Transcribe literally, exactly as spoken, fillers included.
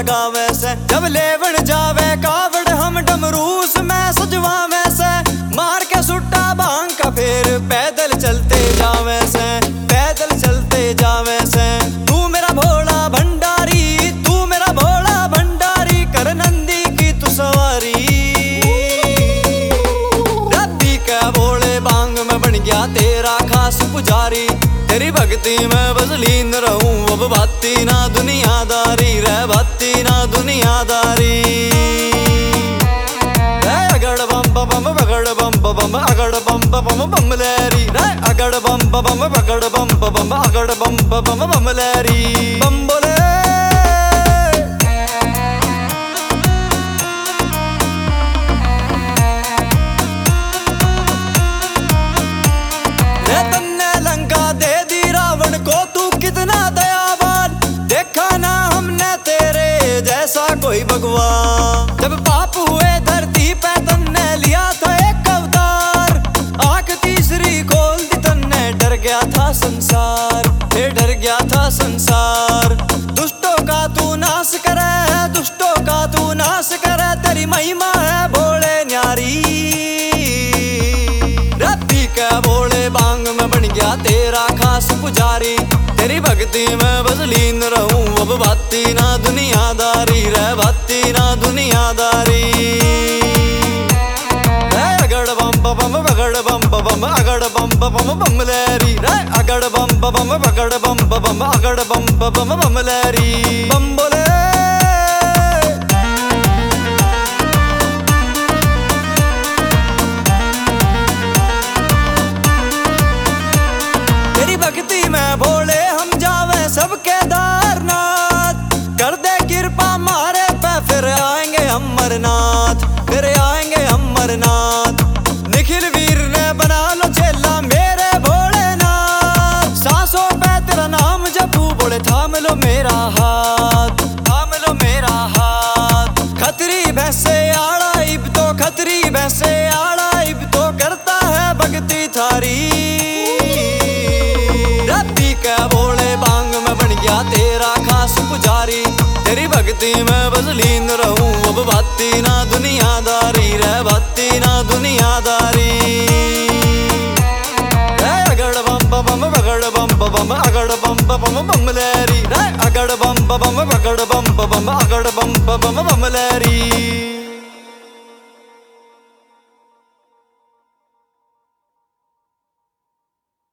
गावे से। जब लेवण जावे कावड़ हम डमरूस में सजवावे से। मार के सुट्टा भांग का फिर पैदल चलते जावे से, पैदल चलते जावे से। तू मेरा भोला भंडारी, तू मेरा भोला भंडारी, कर नंदी की तू सवारी। रब्बी के भोले बांग में बन गया तेरा खास पुजारी। तेरी भक्ति में बस लीन रहूं अब बाती ना दुनियादारी, रह बाती ना दुनियादारी। अगड़ बम बम बगड़ बम बम अगड़ बम बम बमलेरी, अगड़ बम बम बगड़ बम बम अगड़ बम बम बमलेरी। बम बोले रे तन्ने लंका दे दी रावण को, तू कितना दयावान। देखा ना हमने तेरे जैसा कोई भगवान। जब पाप हुए धरती पे तन्ने लिया था एक अवतार। आंख तीसरी खोल दी तन्ने, डर गया था संसार, फिर डर गया था संसार। दुष्टों का तू नाश करे, दुष्टों का तू नाश करे, तेरी महिमा है भोले न्यारी। रब्बी का भोले बांग में बन गया तेरा खास पुजारी। तेरी भक्ति में बस लीन रहूं अब बाती ना दुनियादारी, रह बाती ना दुनियादारी। अगड़ बम बम बगड़ बम बम अगड़ बम बम बमलेरी, अगड़ बम बम बगड़ बम बम अगड़ बम बम बमलेरी। बम बोले तेरी भक्ति में भोले हम जावे सबके दारनाथ। कर दे कृपा मारे पे फिर आएंगे अमरनाथ, फिर आएंगे अमरनाथ। निखिल वीर ने बना लो चेला मेरे भोलेनाथ। सांसों पे तेरा नाम जपू बोले थाम लो मेरा हाथ, थाम लो मेरा हाथ। खतरी भैंसे आड़ा इब तो, खतरी भैंसे आड़ा इब तो, करता है भक्ति थारी। रब्बी का भोले बांग में बन गया तेरा खास पुजारी। तेरी भक्ति में बस लीन रहूं अब बाती ना दुनियादारी, रह बाती ना दुनियादारी। अगड़ बम बम बगड़ बम बम अगड़ बम बम बमलेरी, अगड़ बम बम बगड़ बम बम अगड़ बम बम बमलेरी।